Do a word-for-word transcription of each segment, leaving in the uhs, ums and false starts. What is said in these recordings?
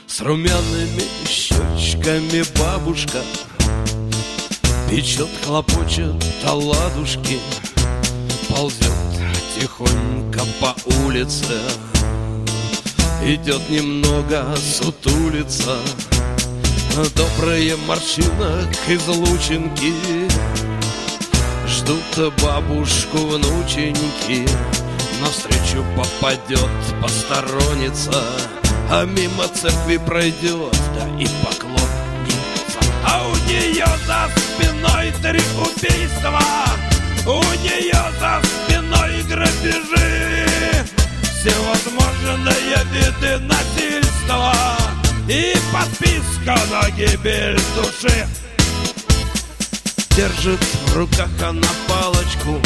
С румяными щечками бабушка печет, хлопочет оладушки, ползет тихонько по улице, идет немного сутулица. Добрые морщинок излучинки ждут бабушку внученьки. Навстречу попадет посторонница, а мимо церкви пройдет, да и поклонница. А у нее за спиной три убийства, у нее за спиной грабежи, всевозможные виды насильства и подписка на гибель души. Держит в руках она палочку,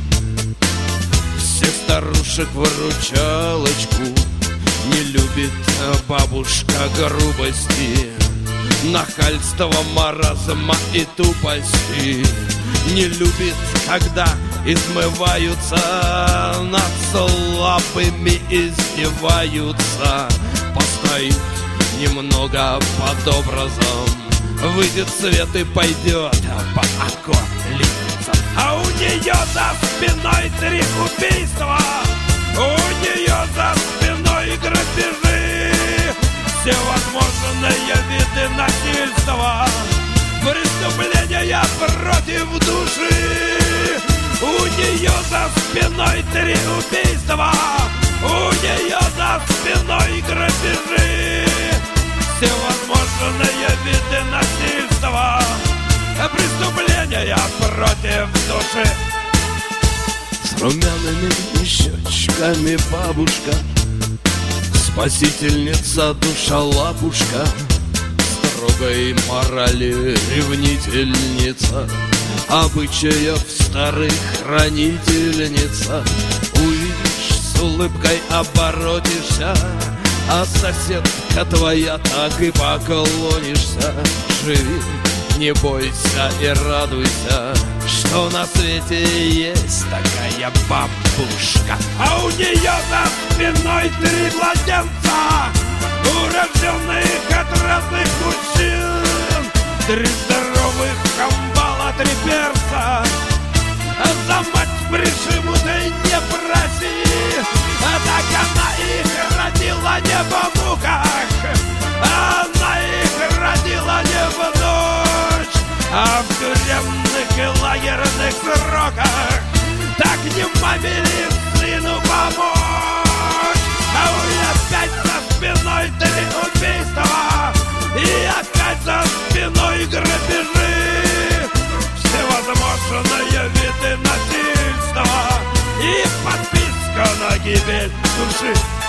всех старушек выручалочку. Не любит бабушка грубости, нахальства, маразма и тупости. Не любит, когда измываются, над слабыми издеваются. Постоит немного под образом, выйдет в свет и пойдет по околицам. А у нее за спиной три убийства, у нее за спиной грабежи, всевозможные виды насильства, преступления против души. У нее за спиной три убийства, у нее за спиной грабежи, всевозможные виды насильства, преступления против души. С румяными щечками бабушка, спасительница душа-лапушка, строгой морали ревнительница, обычаев старых хранительница. Увидишь, с улыбкой оборотишься, а соседка твоя так и поклонишься. Живи, не бойся и радуйся, что на свете есть такая бабушка. А у нее за спиной три младенца, урожденных от разных мужчин, три здоровых камбала, три перца. А за мать прижиму ты не проси, а так она их родила не в муках, она их родила не в ночь, а в тюремных и лагерных сроках. Так не маме ли сыну помочь? А у нее опять за спиной три убийства, и опять за спиной грабежи, всевозможные виды насильства и подписка на гибель души.